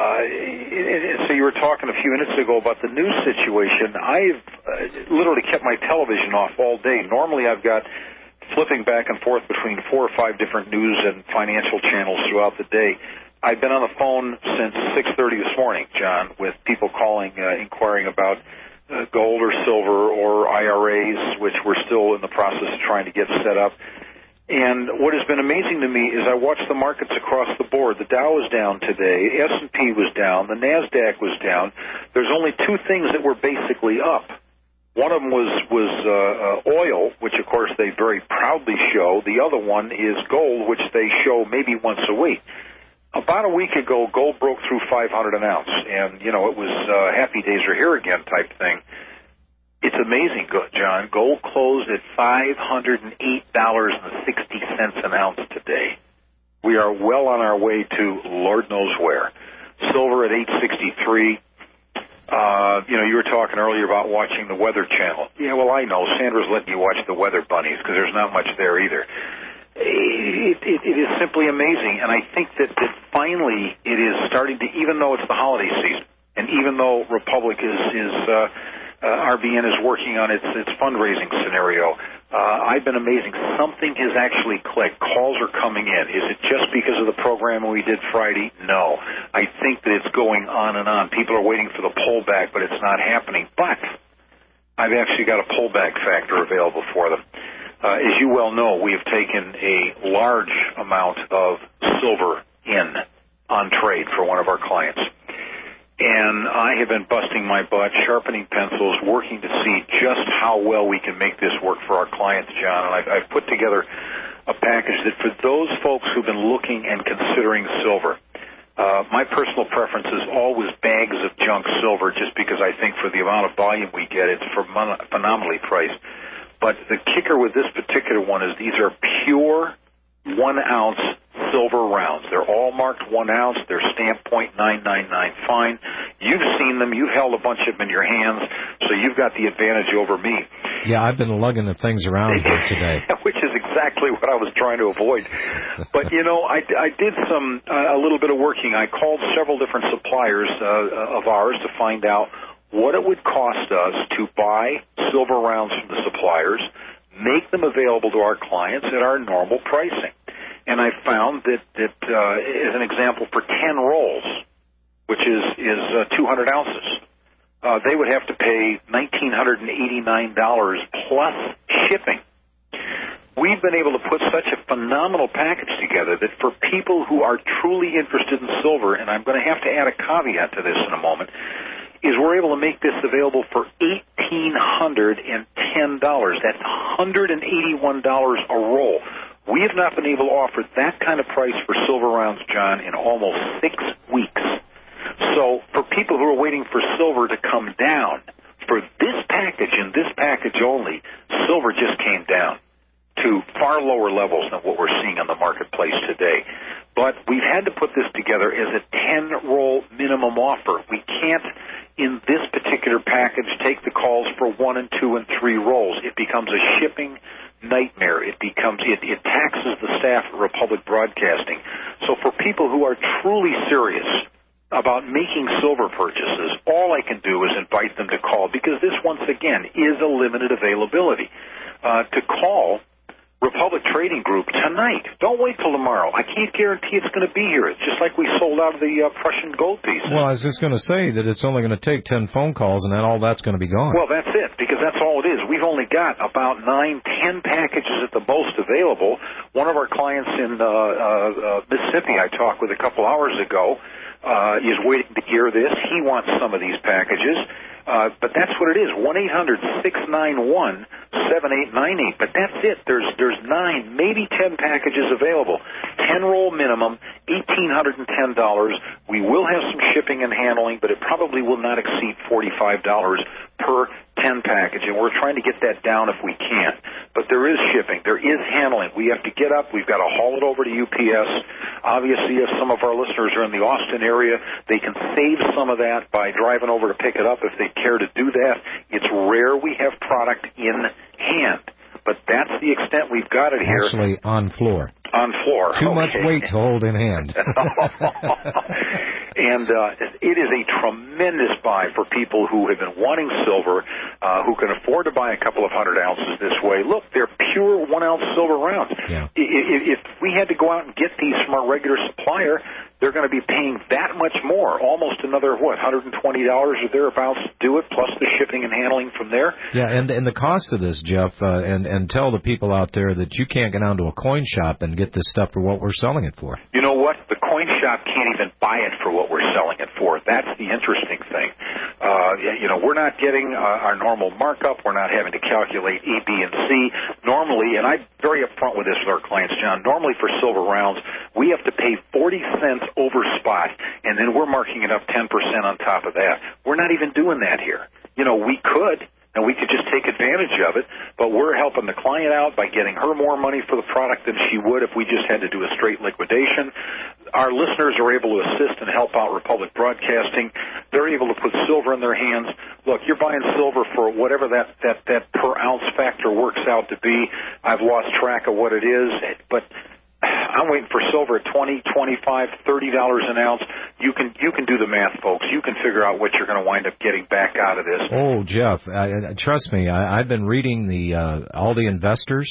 uh, so you were talking a few minutes ago about the news situation. I've uh, literally kept my television off all day. Normally I've got flipping back and forth between four or five different news and financial channels throughout the day. I've been on the phone since six thirty this morning, John, with people calling, uh, inquiring about uh, gold or silver or I R As, which we're still in the process of trying to get set up. And what has been amazing to me is I watched the markets across the board. The Dow was down today. S and P was down. The NASDAQ was down. There's only two things that were basically up. One of them was, was uh, uh, oil, which, of course, they very proudly show. The other one is gold, which they show maybe once a week. About a week ago, gold broke through five hundred an ounce, and, you know, it was uh, happy days are here again type thing. It's amazing, John. Gold closed at five hundred eight dollars and sixty cents an ounce today. We are well on our way to Lord knows where. Silver at eight sixty-three. Uh, you know, you were talking earlier about watching the Weather Channel. Yeah, well, I know. Sandra's letting you watch the Weather Bunnies because there's not much there either. It, it, it is simply amazing, and I think that, that finally it is starting to, even though it's the holiday season, and even though Republic is, is uh, uh, R B N is working on its, its fundraising scenario, uh, I've been amazing. Something has actually clicked. Calls are coming in. Is it just because of the program we did Friday? No. I think that it's going on and on. People are waiting for the pullback, but it's not happening. But I've actually got a pullback factor available for them. Uh, as you well know, we have taken a large amount of silver in on trade for one of our clients. And I have been busting my butt, sharpening pencils, working to see just how well we can make this work for our clients, John. And I've, I've put together a package that for those folks who've been looking and considering silver, uh, my personal preference is always bags of junk silver just because I think for the amount of volume we get, it's phenomenally priced. But the kicker with this particular one is these are pure one-ounce silver rounds. They're all marked one ounce. They're stamped point nine nine nine fine. You've seen them. You've held a bunch of them in your hands, so you've got the advantage over me. Yeah, I've been lugging the things around here today. Which is exactly what I was trying to avoid. But, you know, I, I did some, uh, a little bit of working. I called several different suppliers uh, of ours to find out what it would cost us to buy silver rounds from the suppliers, make them available to our clients at our normal pricing. And I found that, that uh, as an example, for ten rolls, which is, is uh, two hundred ounces, uh, they would have to pay one thousand nine hundred eighty-nine dollars plus shipping. We've been able to put such a phenomenal package together that for people who are truly interested in silver, and I'm going to have to add a caveat to this in a moment, is we're able to make this available for one thousand eight hundred ten dollars. That's one hundred eighty-one dollars a roll. We have not been able to offer that kind of price for silver rounds, John, in almost six weeks. So for people who are waiting for silver to come down, for this package and this package only, silver just came down to far lower levels than what we're seeing in the marketplace today. But we've had to put this together as a ten-roll minimum offer. We can't, in this particular package, take the calls for one and two and three rolls. It becomes a shipping nightmare. It becomes it, it taxes the staff at Republic Broadcasting. So for people who are truly serious about making silver purchases, all I can do is invite them to call, because this, once again, is a limited availability. Uh, to call Republic Trading Group tonight. Don't wait till tomorrow. I can't guarantee it's going to be here. It's just like we sold out of the uh, Prussian gold pieces. Well, I was just going to say that it's only going to take ten phone calls, and then all that's going to be gone. Well, that's it, because that's all it is. We've only got about nine, ten packages at the most available. One of our clients in uh, uh, uh, Mississippi I talked with a couple hours ago uh, is waiting to hear this. He wants some of these packages. Uh, but that's what it is, one eight hundred six nine one seven eight nine eight. But that's it. There's there's nine, maybe ten packages available. ten-roll minimum, one thousand eight hundred ten dollars. We will have some shipping and handling, but it probably will not exceed forty-five dollars per ten package, and we're trying to get that down if we can. But there is shipping. There is handling. We have to get up. We've got to haul it over to U P S. Obviously, if some of our listeners are in the Austin area, they can save some of that by driving over to pick it up if they care to do that. It's rare we have product in hand, but that's the extent we've got it here. Actually, on floor. On floor. Too okay. much weight to hold in hand. And uh, it is a tremendous buy for people who have been wanting silver, uh, who can afford to buy a couple of hundred ounces this way. Look, they're pure one-ounce silver rounds. Yeah. If, if we had to go out and get these from our regular supplier, they're going to be paying that much more, almost another, what, one hundred twenty dollars or thereabouts to do it, plus the shipping and handling from there. Yeah, and and the cost of this, Jeff, uh, and, and tell the people out there that you can't get down to a coin shop and get this stuff for what we're selling it for. You know what? The coin shop can't even buy it for what we're selling it for. That's the interesting thing. Uh, you know, we're not getting uh, our normal markup. We're not having to calculate A, B, and C. Normally, and I'm very upfront with this with our clients, John, normally for silver rounds, we have to pay forty cents over spot, and then we're marking it up ten percent on top of that. We're not even doing that here. You know, we could, and we could just take advantage of it, but we're helping the client out by getting her more money for the product than she would if we just had to do a straight liquidation. Our listeners are able to assist and help out Republic Broadcasting. They're able to put silver in their hands. Look, you're buying silver for whatever that, that, that per ounce factor works out to be. I've lost track of what it is, but I'm waiting for silver at twenty, twenty-five, thirty dollars an ounce. You can you can do the math, folks. You can figure out what you're going to wind up getting back out of this. Oh, Jeff, I, trust me, I, I've been reading the uh, all the investors,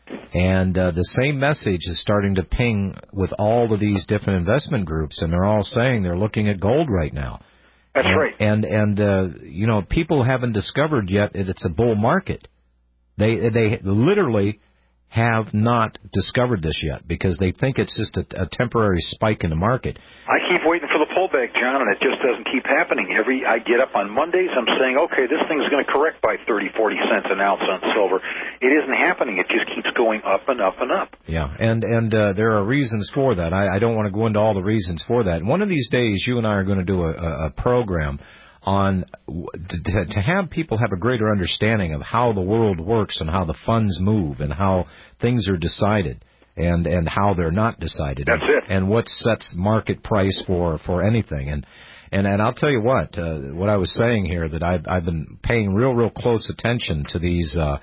and uh, the same message is starting to ping with all of these different investment groups, and they're all saying they're looking at gold right now. That's and, right. And and uh, you know, people haven't discovered yet that it's a bull market. They they literally have not discovered this yet because they think it's just a, a temporary spike in the market. I keep waiting for the pullback, John, and it just doesn't keep happening. Every I get up on Mondays, I'm saying, okay, this thing's going to correct by thirty, forty cents an ounce on silver. It isn't happening. It just keeps going up and up and up. Yeah, and and uh, there are reasons for that. I, I don't want to go into all the reasons for that. One of these days, you and I are going to do a, a program on to, to have people have a greater understanding of how the world works and how the funds move and how things are decided and and how they're not decided. That's it. And what sets market price for, for anything. And and and I'll tell you what, uh, what I was saying here, that I've I've been paying real real close attention to these uh,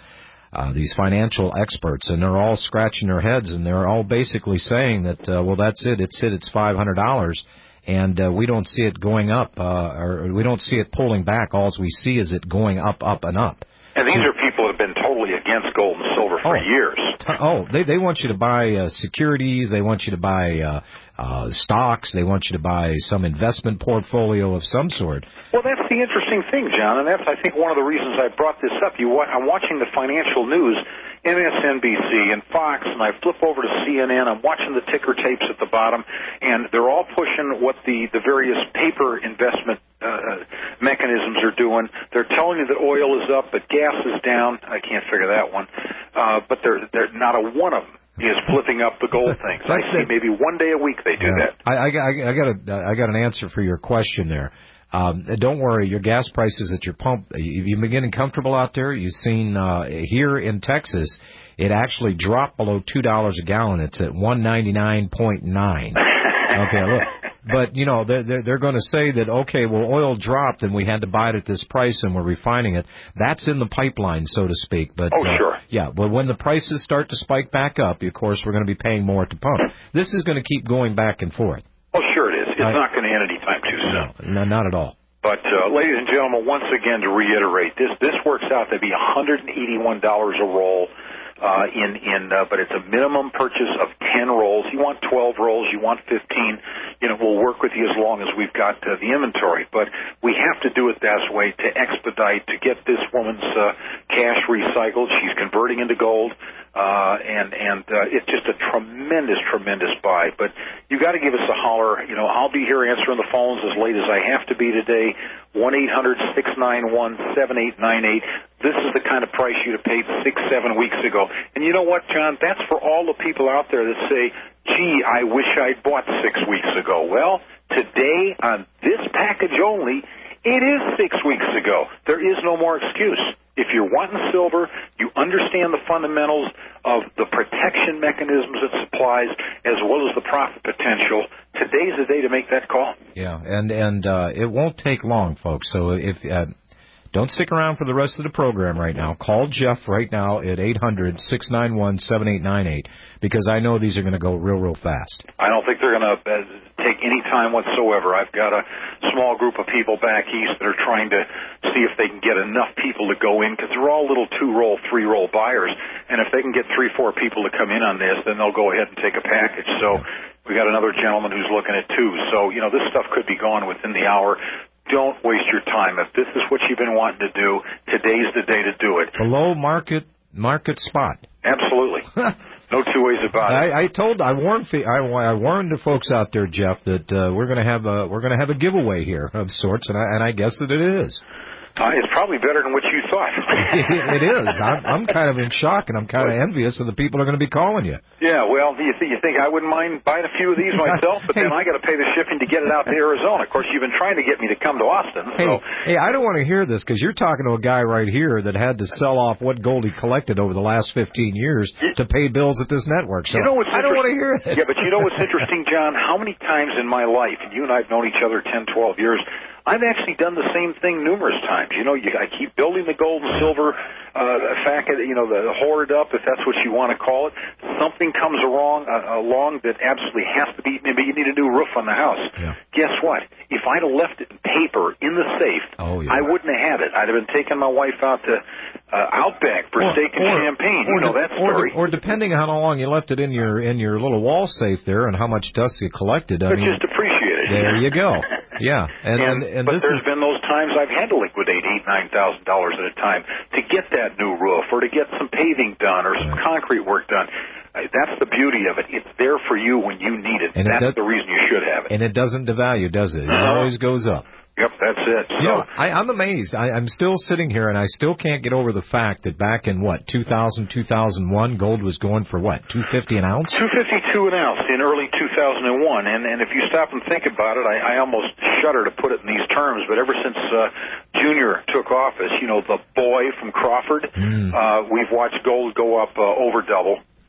uh, these financial experts, and they're all scratching their heads, and they're all basically saying that, uh, well, that's it, it's it, it's five hundred dollars, and uh, we don't see it going up, uh, or we don't see it pulling back. All we see is it going up, up, and up. And these are people that have been totally against gold and silver for oh, years. T- oh, they they want you to buy uh, securities. They want you to buy uh, uh, stocks. They want you to buy some investment portfolio of some sort. Well, that's the interesting thing, John, and that's, I think, one of the reasons I brought this up. You, wa- I'm watching the financial news, M S N B C and Fox, and I flip over to C N N. I'm watching the ticker tapes at the bottom, and they're all pushing what the, the various paper investment uh, mechanisms are doing. They're telling you that oil is up, but gas is down. I can't figure that one. Uh, but they're, they're not a one of them is flipping up the gold things. I see maybe one day a week they do yeah. that. I, I, I got a, I got an answer for your question there. Um, don't worry, your gas prices at your pump, you've been getting comfortable out there. You've seen uh, here in Texas, it actually dropped below two dollars a gallon. It's at one ninety-nine point nine. Okay, look. But, you know, they're, they're, they're going to say that, okay, well, oil dropped and we had to buy it at this price and we're refining it. That's in the pipeline, so to speak. But, oh, uh, sure. Yeah, but when the prices start to spike back up, of course, we're going to be paying more at the pump. This is going to keep going back and forth. Oh, sure it is. It's I, not going to end anytime too soon. No, not at all. But, uh, ladies and gentlemen, once again, to reiterate, this this works out to be one hundred eighty-one dollars a roll. Uh, in, in, uh, but it's a minimum purchase of ten rolls. You want twelve rolls, you want fifteen, you know, we'll work with you as long as we've got uh, the inventory. But we have to do it that way to expedite, to get this woman's, uh, cash recycled. She's converting into gold, uh, and, and, uh, it's just a tremendous, tremendous buy. But you gotta give us a holler. You know, I'll be here answering the phones as late as I have to be today. one eight hundred six nine one seven eight nine eight. This is the kind of price you'd have paid six, seven weeks ago. And you know what, John? That's for all the people out there that say, gee, I wish I'd bought six weeks ago. Well, today, on this package only, it is six weeks ago. There is no more excuse. If you're wanting silver, you understand the fundamentals of the protection mechanisms it supplies, as well as the profit potential, today's the day to make that call. Yeah, and and uh, it won't take long, folks. So if uh, don't stick around for the rest of the program right now. Call Jeff right now at eight hundred six nine one seven eight nine eight, because I know these are going to go real, real fast. I don't think they're going to uh, take any time whatsoever. I've got a small group of people back east that are trying to see if they can get enough people to go in, because they're all little two-roll, three-roll buyers. And if they can get three, four people to come in on this, then they'll go ahead and take a package. So we got another gentleman who's looking at two. So, you know, this stuff could be gone within the hour. Don't waste your time. If this is what you've been wanting to do, today's the day to do it. Below market market spot. Absolutely. No two ways about it. I, I told, I warned, I, I warned the folks out there, Jeff, that uh, we're going to have a we're going to have a giveaway here of sorts, and I, and I guess that it is. Uh, it's probably better than what you thought. it, it is. I'm, I'm kind of in shock, and I'm kind of envious of the people who are going to be calling you. Yeah, well, you, th- you think I wouldn't mind buying a few of these myself, but hey. then I got to pay the shipping to get it out to Arizona. Of course, you've been trying to get me to come to Austin. Hey, so. hey I don't want to hear this, because you're talking to a guy right here that had to sell off what gold he collected over the last fifteen years to pay bills at this network. So you know what's I don't want to hear this. Yeah, but you know what's interesting, John? How many times in my life, and you and I have known each other ten, twelve years, I've actually done the same thing numerous times. You know, you, I keep building the gold and silver uh, fact, you know, the hoarded up, if that's what you want to call it. Something comes along, uh, along that absolutely has to be, maybe you need a new roof on the house. Yeah. Guess what? If I'd have left it in paper in the safe, oh, yeah. I wouldn't have had it. I'd have been taking my wife out to uh, Outback for or, steak and or, champagne. Or you know de- that story. Or, or depending on how long you left it in your in your little wall safe there and how much dust you collected. I but mean, just appreciate it. There you go. Yeah, and, and, and, and but this there's is... been those times I've had to liquidate eight, nine thousand dollars at a time to get that new roof, or to get some paving done, or some right. concrete work done. Uh, that's the beauty of it. It's there for you when you need it. And that's it does, the reason you should have it. And it doesn't devalue, does it? It uh-huh. always goes up. Yep, that's it. So, you know, I, I'm amazed. I, I'm still sitting here, and I still can't get over the fact that back in, what, two thousand, two thousand one, gold was going for, what, two fifty an ounce? two fifty-two an ounce in early two thousand one. And, and if you stop and think about it, I, I almost shudder to put it in these terms, but ever since uh, Junior took office, you know, the boy from Crawford, mm. uh, we've watched gold go up uh, over double.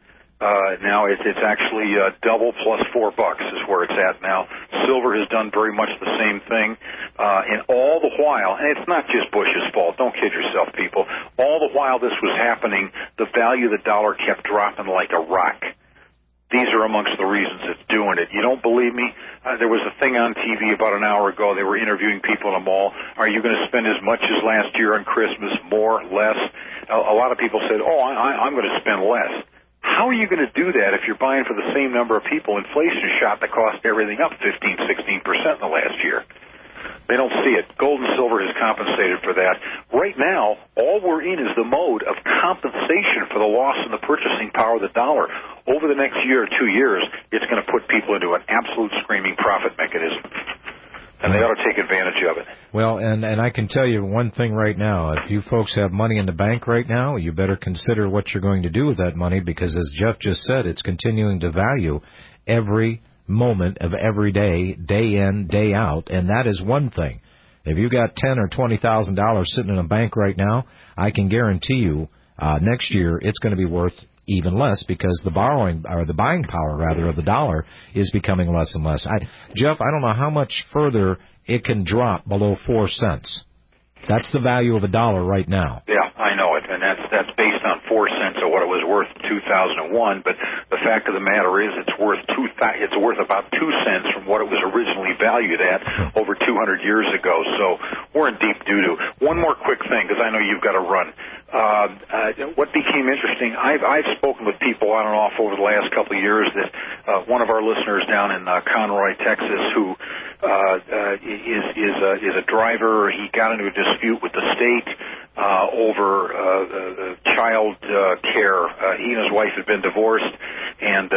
Uh, now it's, it's actually uh, double plus four bucks is where it's at now. Silver has done very much the same thing. Uh, and all the while, and it's not just Bush's fault, don't kid yourself, people. All the while this was happening, the value of the dollar kept dropping like a rock. These are amongst the reasons it's doing it. You don't believe me? Uh, there was a thing on T V about an hour ago. They were interviewing people in a mall. Are you going to spend as much as last year on Christmas? More? Less? A, a lot of people said, oh, I, I'm going to spend less. How are you going to do that if you're buying for the same number of people? Inflation shot the cost of everything up fifteen, sixteen percent in the last year. They don't see it. Gold and silver has compensated for that. Right now, all we're in is the mode of compensation for the loss in the purchasing power of the dollar. Over the next year or two years, it's going to put people into an absolute screaming profit mechanism. And they ought to take advantage of it. Well, and, and I can tell you one thing right now. If you folks have money in the bank right now, you better consider what you're going to do with that money, because as Jeff just said, it's continuing to value every moment of every day, day in, day out, and that is one thing. If you got ten or twenty thousand dollars sitting in a bank right now, I can guarantee you uh, next year it's going to be worth even less, because the borrowing or the buying power rather of the dollar is becoming less and less. I, Jeff, I don't know how much further it can drop below four cents. That's the value of a dollar right now. Yeah, I know it, and that's that's based on four cents of what it was worth in two thousand one. But the fact of the matter is, it's worth two. It's worth about two cents from what it was originally valued at over two hundred years ago. So we're in deep doo doo. One more quick thing, because I know you've got to run. Uh, uh, what became interesting, I've I've spoken with people on and off over the last couple of years. That uh, one of our listeners down in uh, Conroy, Texas, who uh, uh, is is a, is a driver. He got into a dispute with the state uh, over uh, uh, child uh, care. Uh, he and his wife had been divorced, and uh,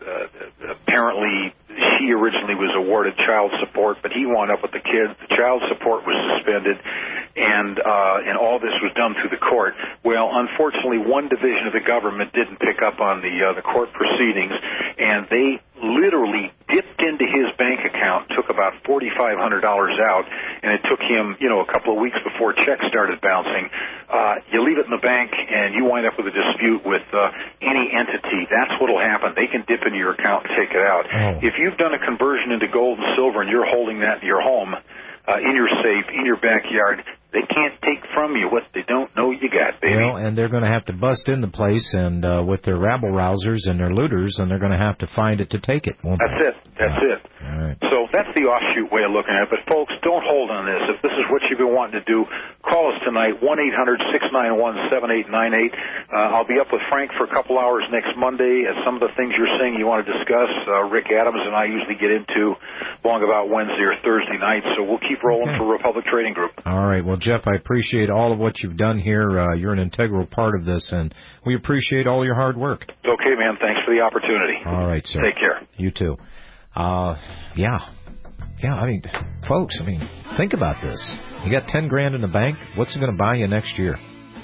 uh, apparently she originally was awarded child support, but he wound up with the kids. The child support was suspended, and uh, and all this was done through the court. Well, unfortunately, one division of the government didn't pick up on the uh, the court proceedings, and they literally dipped into his bank account, took about forty-five hundred dollars out, and it took him, you know, a couple of weeks before checks started bouncing. Uh, you leave it in the bank, and you wind up with a dispute with uh, any entity. That's what will happen. They can dip into your account and take it out. Oh. If you've done a conversion into gold and silver and you're holding that in your home, uh, in your safe, in your backyard, they can't take from you what they don't know you got, baby. Well, and they're going to have to bust in the place and uh, with their rabble-rousers and their looters, and they're going to have to find it to take it, won't That's they? it. That's All it. All right. So that's the offshoot way of looking at it. But, folks, don't hold on this. If this is what you've been wanting to do, call us tonight, one eight hundred six nine one seven eight nine eight. Uh, I'll be up with Frank for a couple hours next Monday. As some of the things you're saying you want to discuss, uh, Rick Adams and I usually get into long about Wednesday or Thursday night. So we'll keep rolling okay. for Republic Trading Group. All right. Well, Jeff, I appreciate all of what you've done here. Uh, you're an integral part of this, and we appreciate all your hard work. Okay, man. Thanks for the opportunity. All right, sir. Take care. You too. Uh, yeah. Yeah, I mean, folks, I mean, think about this. You got ten grand in the bank. What's it going to buy you next year?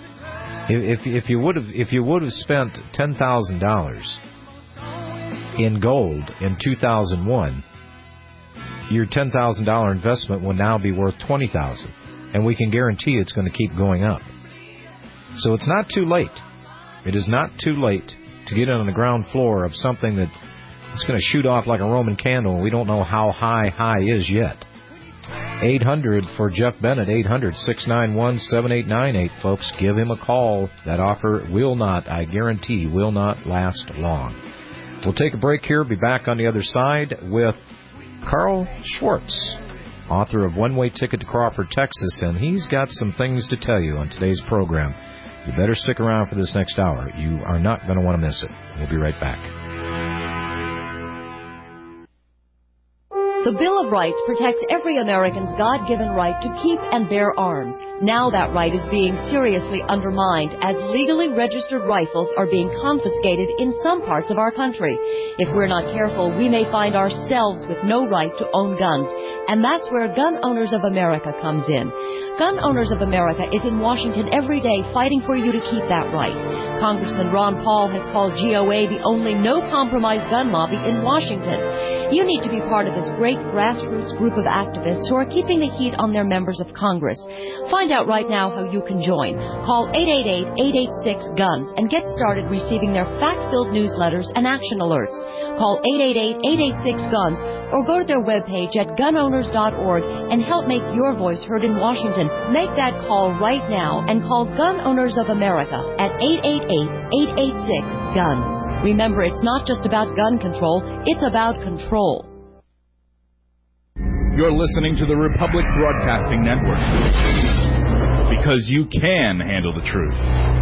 If if you would have if you would have spent ten thousand dollars in gold in two thousand one, your ten thousand dollar investment will now be worth twenty thousand dollars. And we can guarantee it's going to keep going up. So it's not too late. It is not too late to get in on the ground floor of something that it's going to shoot off like a Roman candle, and we don't know how high high is yet. eight hundred for Jeff Bennett, eight hundred six nine one seven eight nine eight. Folks, give him a call. That offer will not, I guarantee, will not last long. We'll take a break here, be back on the other side with Carl Schwartz, author of One Way Ticket to Crawford, Texas, and he's got some things to tell you on today's program. You better stick around for this next hour. You are not going to want to miss it. We'll be right back. The Bill of Rights protects every American's God-given right to keep and bear arms. Now that right is being seriously undermined as legally registered rifles are being confiscated in some parts of our country. If we're not careful, we may find ourselves with no right to own guns. And that's where Gun Owners of America comes in. Gun Owners of America is in Washington every day fighting for you to keep that right. Congressman Ron Paul has called G O A the only no-compromise gun lobby in Washington. You need to be part of this great grassroots group of activists who are keeping the heat on their members of Congress. Find out right now how you can join. Call eight eight eight, eight eight six, GUNS and get started receiving their fact-filled newsletters and action alerts. Call eight eight eight, eight eight six, GUNS or go to their webpage at gun owners dot org and help make your voice heard in Washington. Make that call right now and call Gun Owners of America at eight eight eight, eight eight six, GUNS. Remember, it's not just about gun control, it's about control. You're listening to the Republic Broadcasting Network because you can handle the truth.